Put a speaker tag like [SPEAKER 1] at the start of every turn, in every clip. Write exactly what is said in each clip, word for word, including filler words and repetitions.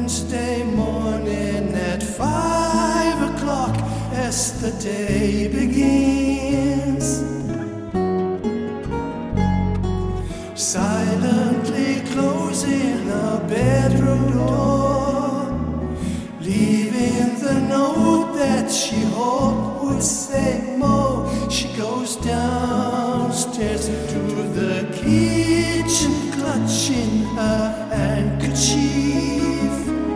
[SPEAKER 1] Wednesday morning at five o'clock as the day begins. Silently closing her bedroom door, leaving the note that she hoped would say more. She goes downstairs to the kitchen, clutching her handkerchief,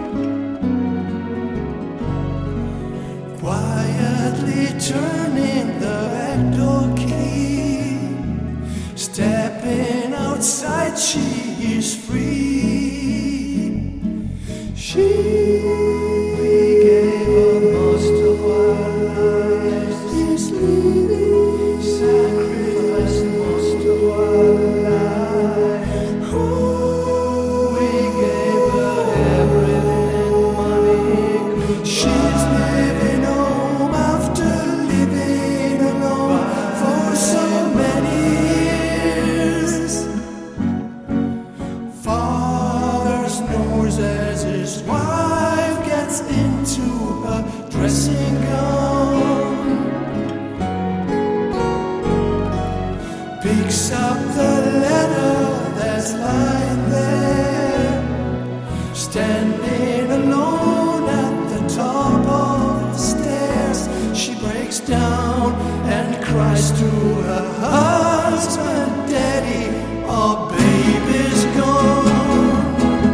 [SPEAKER 1] quietly turning the back door key. Stepping outside, she is free. She gave her most of our lives, is leaving, sacrificed most of our lives. Oh, we gave her everything, money. She's living home after living alone for so many years. Father's nose as his wife gets into her dressing gown, picks up the letter that's lying there, standing alone at the top of the stairs. She breaks down and cries to her husband, "Daddy, our baby's gone."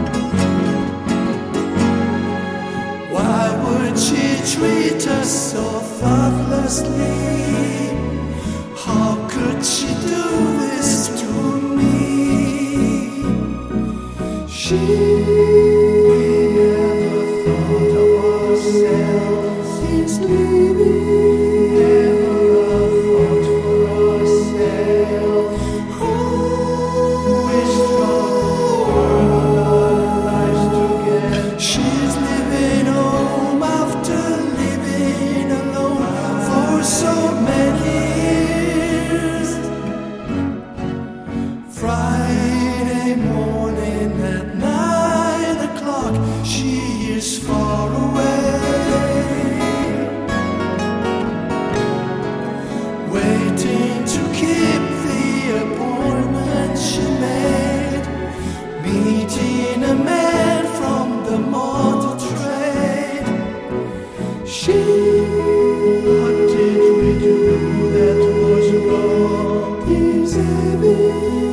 [SPEAKER 1] Why would she treat us so thoughtlessly? How could she do this to me? She we never thought of ourselves since leaving, never a thought for ourselves. Oh, we struggled all our lives together. She's living home after living alone for so many years. Friday morning at nine o'clock, she is far away, waiting to keep the appointment she made, meeting a man from the motor trade. She, what did we do that was wrong? He's having